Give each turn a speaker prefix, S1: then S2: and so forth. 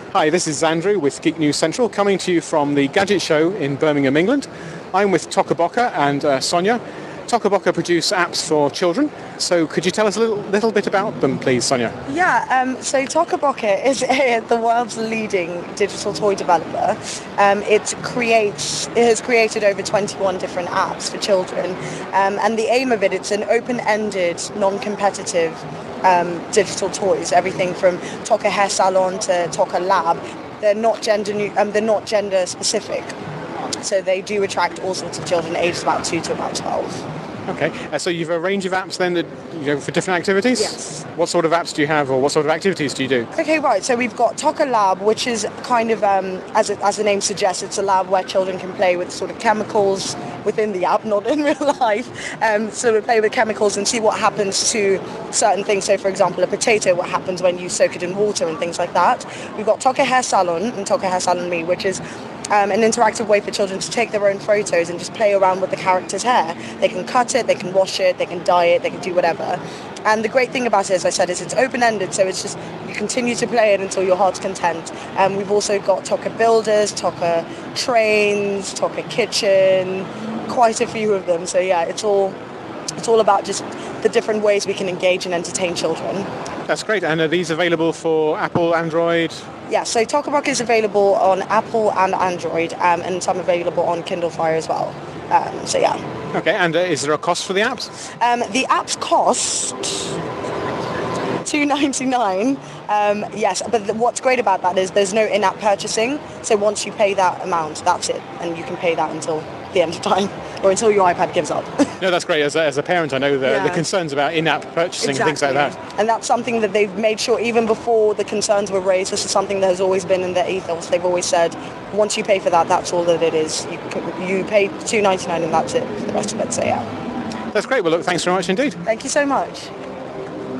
S1: Hi, this is Andrew with Geek News Central, coming to you from the Gadget Show in Birmingham, England. I'm with Tokaboka and Sonia. Tokaboka produce apps for children, so could you tell us a little bit about them, please, Sonia?
S2: So Tokaboka is the world's leading digital toy developer. It has created over 21 different apps for children, and the aim of it's an open-ended, non-competitive digital toys, everything from Toka Hair Salon to Toka Lab. They're not gender specific, so they do attract all sorts of children aged about 2 to about 12.
S1: Okay, so you've a range of apps then that for different activities?
S2: Yes.
S1: What sort of apps do you have, or what sort of activities do you do?
S2: Okay, right. So we've got Toka Lab, which is kind of, as the name suggests, it's a lab where children can play with sort of chemicals within the app, not in real life. So we play with chemicals and see what happens to certain things. So, for example, a potato, what happens when you soak it in water and things like that. We've got Toka Hair Salon and Toka Hair Salon Me, which is an interactive way for children to take their own photos and just play around with the character's hair. They can cut it, they can wash it, they can dye it, they can do whatever. And the great thing about it, as I said, is it's open-ended, so it's just you continue to play it until your heart's content. We've also got Toka Builders, Toka Trains, Toka Kitchen, quite a few of them. So yeah, it's all about just the different ways we can engage and entertain children.
S1: That's great. And are these available for Apple, Android?
S2: Yeah, so Tokaboka is available on Apple and Android, and some available on Kindle Fire as well. So yeah.
S1: Okay, and is there a cost for the apps?
S2: The apps cost $2.99. Yes, but what's great about that is there's no in-app purchasing. So once you pay that amount, that's it, and you can pay that until the end of time, or until your iPad gives up.
S1: No, that's great. As a parent, I know the concerns about in-app purchasing and things like that.
S2: And that's something that they've made sure, even before the concerns were raised, this is something that has always been in their ethos. They've always said, once you pay for that, that's all that it is. You pay $2.99 and that's it for the rest of it, so yeah.
S1: That's great. Well, look, thanks very much indeed.
S2: Thank you so much.